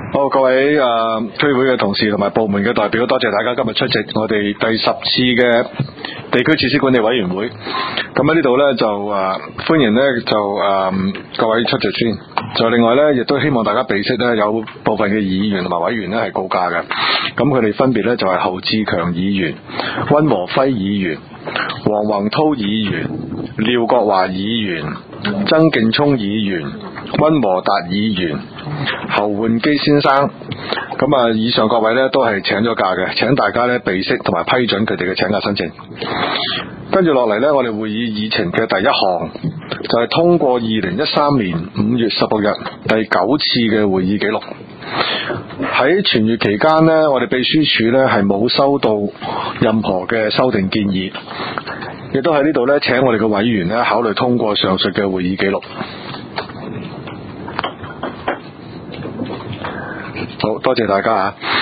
好，各位區會嘅同事同埋部門嘅代表，多謝大家今日出席我哋第10次嘅地區設施管理委員會。咁喺呢度呢，就歡迎呢，就各位出席先。就另外呢，亦都希望大家備悉呢，有部分嘅議員同埋委員呢係告假嘅。咁佢哋分別呢，就係侯志強議員、溫和輝議員、黃宏濤議員、廖國華議員、曾勁聰議員、溫和達議員、侯煥基先生。咁以上各位呢都係請咗假嘅，請大家呢備悉同埋批准佢哋嘅請假申請。跟住落嚟呢，我哋會議議程嘅第一項就係通過2013年5月16日第9次嘅會議記錄。喺全月期間呢，我哋秘書處呢係冇收到任何嘅修訂建議，亦都喺呢度呢請我哋嘅委員呢考慮通過上述嘅會議記錄。好多謝大家啊！